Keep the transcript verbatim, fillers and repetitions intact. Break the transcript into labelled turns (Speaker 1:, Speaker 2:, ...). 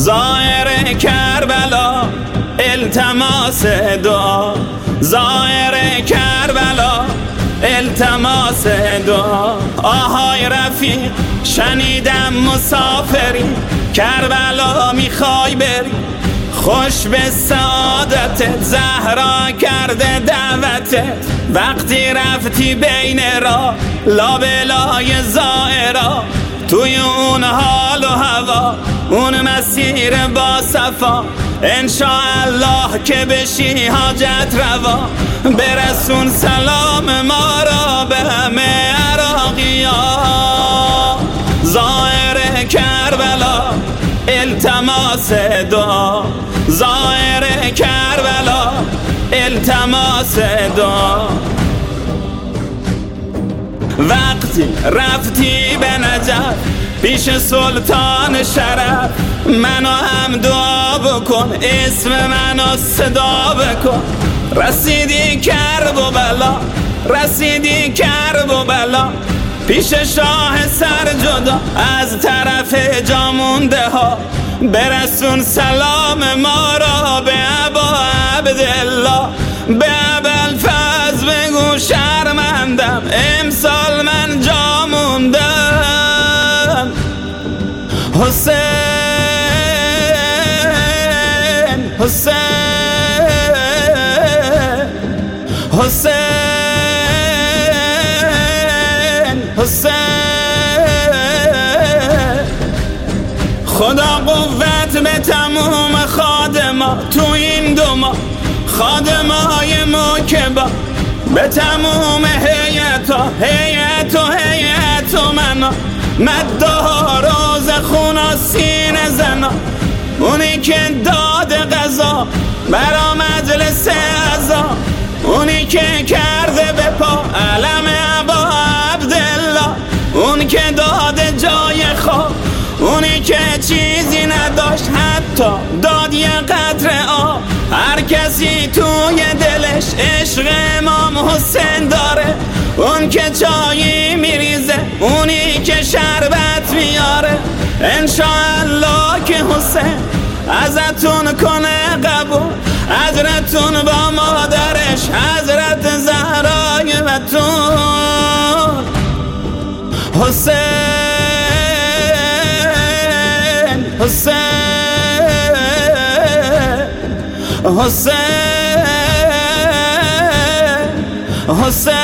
Speaker 1: زائر کربلا التماس دعا، زائر کربلا التماس دعا. آهای رفیق شنیدم مسافری، کربلا میخوای بری، خوش به سعادتت زهرا کرده دعوتت. وقتی رفتی بین را لابلای زائرا، توی اون حال و هوا اون مسیر با صفا، انشاءالله که بشی حاجت روا. برسون سلام ما را به همه عراقی‌ها، زائر کربلا التماس دعا، زائر کربلا التماس دعا. وقتی رفتی به نجف پیش سلطان شرف، منو هم دعا بکن، اسم منو صدا بکن. رسیدی کرب و بلا، رسیدی کرب و بلا، پیش شاه سر جدا از طرف جامونده ها. برسون سلام ما را به ابا عبدالله، به ابوالفضل بگو شرمندم امسال من جا موندم. حسین حسین حسین حسین، خدا قوت به تموم خادما تو این دو ماه، خادمای موکبا به تموم هیئتا، هیئت و هیئت و منا، مدها روز خونا سینه زنا. اونی که داد قضا برا مجلس عزا، اونی که کرده به پا علم ابا عبدالله، اون که داده جای خواب، اونی که چیزی نداشت حتی داد یه قطره آب. هر کسی توی دلش عشق امام حسین داره، اون که چایی میریزه، اونی که شربت میاره. انشاءالله که حسین ازتون کنه قبول، حضرتون با مادرش حضرت زهرای بتول. حسین حسین حسین حسین